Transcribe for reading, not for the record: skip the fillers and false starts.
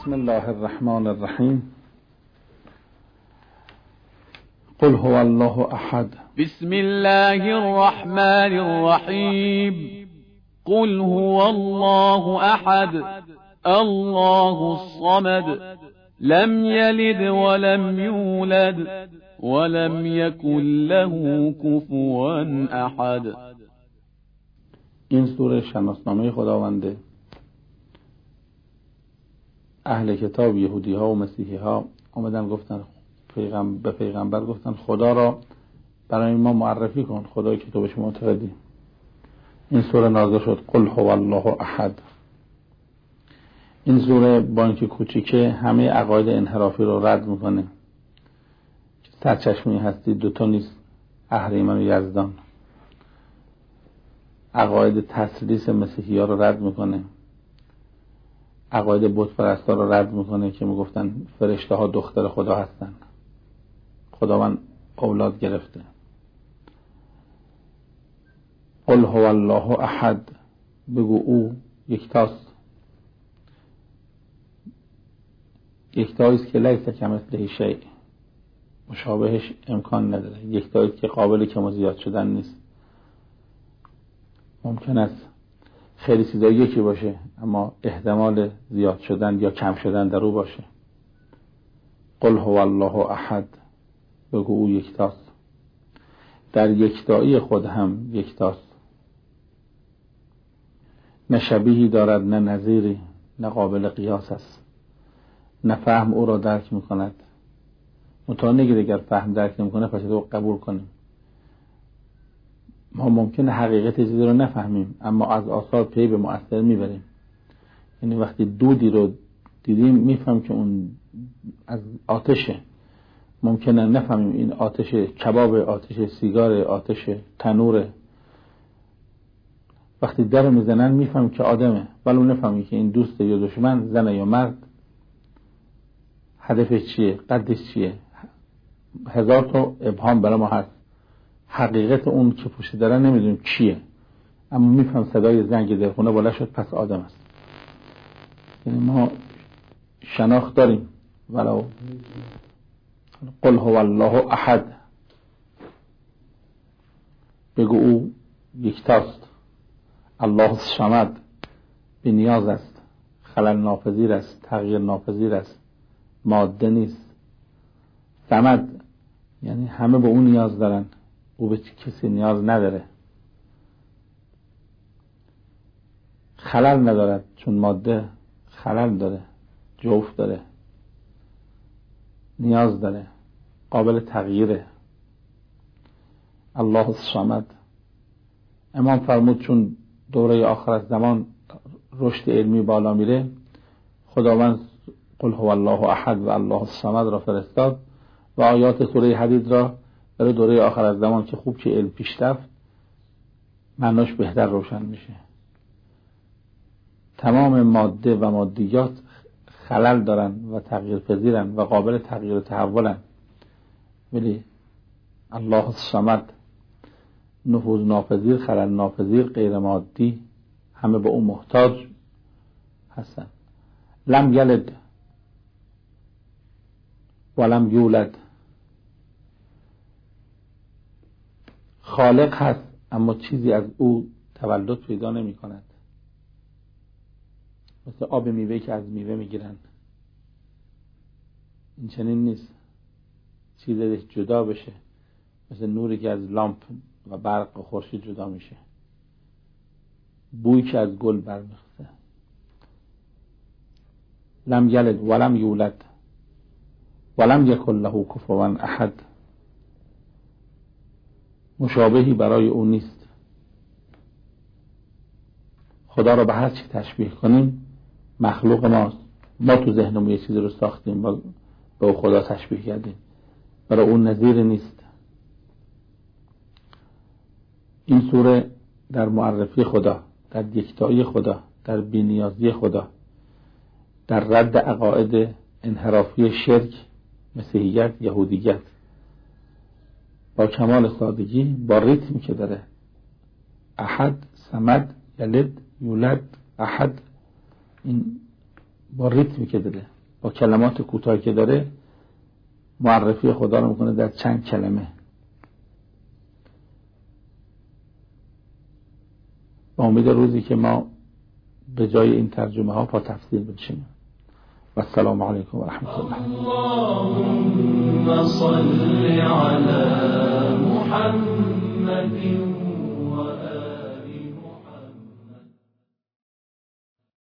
بسم الله الرحمن الرحیم. قل هو الله احد. بسم الله الرحمن الرحیم. قل هو الله احد الله الصمد لم یلد ولم یولد ولم یکن له کفوا احد. این سوره شناسنامه خداونده. اهل کتاب، یهودی ها و مسیحی ها آمدن گفتن به پیغمبر گفتن خدا را برای ما معرفی کن، خدایی که تو بهش معتقدی. این سوره نازل شد قل هو الله احد. این سوره با اینکه کوچیکه همه عقاید انحرافی رو رد میکنه. سرچشمه هستی دوتا نیست، اهریمن و یزدان. عقاید تثلیث مسیحی ها رو رد میکنه. عقاید بت پرستا رو رد میکنه که میگفتن فرشته ها دختر خدا هستن، خداوند اولاد گرفته. قل هو الله احد، بگو او یکتاست. یکتاییست که لیس کمثله شیء، مشابهش امکان نداره. یکتاییست که قابل کم و زیاد شدن نیست. ممکن است خیلی چیزا یکی باشه اما احتمال زیاد شدن یا کم شدن در او باشه. قل هو الله احد، بگو او یکتاست. در یکتایی خود هم یکتاست. نه شبیهی دارد نه نظیری، نه قابل قیاس است. نه فهم او را درک میکند. مطمئن نگید اگر فهم درک نمیکنه پس تو قبول کنیم. ما ممکنه حقیقت چیزی رو نفهمیم اما از آثار پی به مؤثر میبریم. یعنی وقتی دودی رو دیدیم میفهم که اون از آتشه. ممکنه نفهمیم این آتش کباب، آتش سیگار، آتش تنوره. وقتی در میزنن میفهم که آدمه، ولی نفهمی که این دوسته یا دشمن، زنه یا مرد، هدفش چیه، قدش چیه. هزار تا ابهام برای ما هست. حقیقت اون که پشت داره نمیدونیم چیه، اما میفهم صدای زنگ دلخونه بالا شد پس آدم است. یعنی ما شناخت داریم. ولو قل هو الله احد، بگو او یکتاست. الله الصمد، بی نیاز است، خلل ناپذیر است، تغییر ناپذیر است، ماده نیست. صمد یعنی همه به اون نیاز دارن، او به کسی نیاز نداره. خلل ندارد چون ماده خلل داره، جوف داره، نیاز داره، قابل تغییره. الله الصمد. امام فرمود چون دوره آخر از زمان رشد علمی بالا میره، خداوند قل هو الله احد و الله الصمد را فرستاد و آیات سوره حدید را برای دوره آخر از زمان که خوب که علم پیش رفت معناش بهتر روشن میشه. تمام ماده و مادیات خلل دارن و تغییر پذیرن و قابل تغییر و تحولن، ولی الله الصمد نفوذ ناپذیر، خلل ناپذیر، غیر مادی، همه به اون محتاج هستن. لم یلد ولم یولد. خالق هست اما چیزی از او تولد پیدا نمی کند. مثل آب میوه که از میوه میگیرن، این چنین نیست. چیزی جدا بشه، مثل نوری که از لامپ و برق و خورشید جدا میشه، بویی که از گل برمیخته. لم یلد ولم یولد ولم یکن له کفوا احد. مشابهی برای او نیست. خدا را به هر چی تشبیه کنیم مخلوق ماست. ما تو ذهنمون یه چیزی رو ساختیم با به خدا تشبیه کردیم. برای اون نظیر نیست. این سوره در معرفی خدا، در یکتایی خدا، در بی‌نیازی خدا، در رد عقاید انحرافی شرک، مسیحیت، یهودیت، با کمال سادگی، با ریتمی که داره. احد، صمد، یلد، یولد، احد، این با ریتمی که داره با کلمات کوتاهی که داره معرفی خدا رو میکنه در چند کلمه. با امید روزی که ما به جای این ترجمه ها با تفسیر بنشینیم. و السلام علیکم و رحمت الله. اللهم صل علی محمد